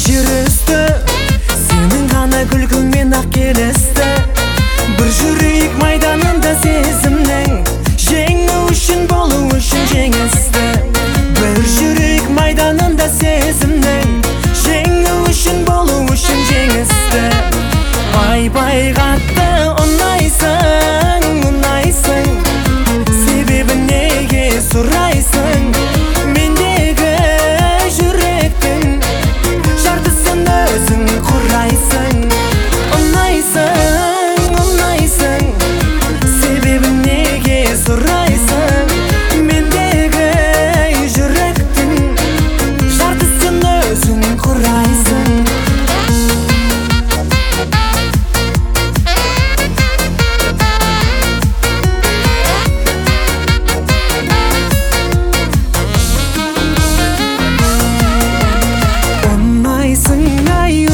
жүрісті, сенің ғана күлкіңмен ақ келісті. Бір жүрек майданында сезімнің жеңу үшін, болу үшін жеңісті. Бір жүрек майданында сезімнің жеңу үшін, болу үшін жеңісті. Бай-бай қатты ұнайсың, ұнайсың, себебі неге сұрайсың? Мендегі жүректің жартысын өзің құрайсың. Ұнайсың, ұнайсың, себебі неге сұрайсың? Мендегі жүректің жартысын өзің құрайсың.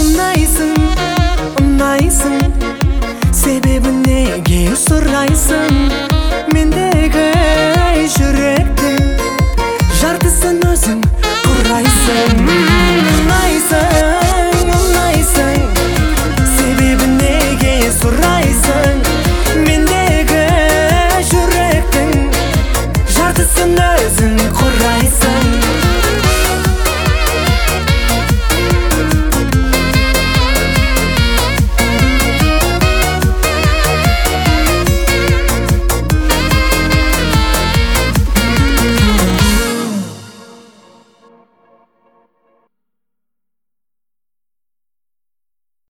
Себебі неге сұрайсың?